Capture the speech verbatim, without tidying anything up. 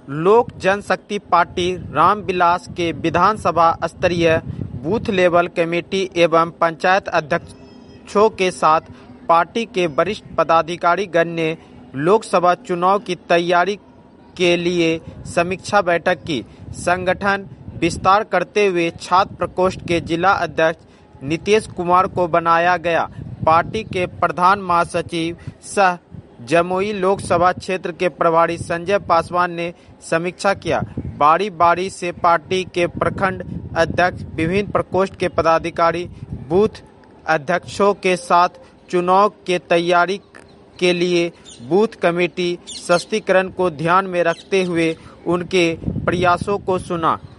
लोक जनशक्ति पार्टी रामविलास के विधानसभा स्तरीय बूथ लेवल कमेटी एवं पंचायत अध्यक्षों के साथ पार्टी के वरिष्ठ पदाधिकारीगण ने लोकसभा चुनाव की तैयारी के लिए समीक्षा बैठक की। संगठन विस्तार करते हुए छात्र प्रकोष्ठ के जिला अध्यक्ष नीतीश कुमार को बनाया गया। पार्टी के प्रधान महासचिव सह जमुई लोकसभा क्षेत्र के प्रभारी संजय पासवान ने समीक्षा किया। बारी बारी से पार्टी के प्रखंड अध्यक्ष, विभिन्न प्रकोष्ठ के पदाधिकारी, बूथ अध्यक्षों के साथ चुनाव के तैयारी के लिए बूथ कमेटी सशक्तिकरण को ध्यान में रखते हुए उनके प्रयासों को सुना।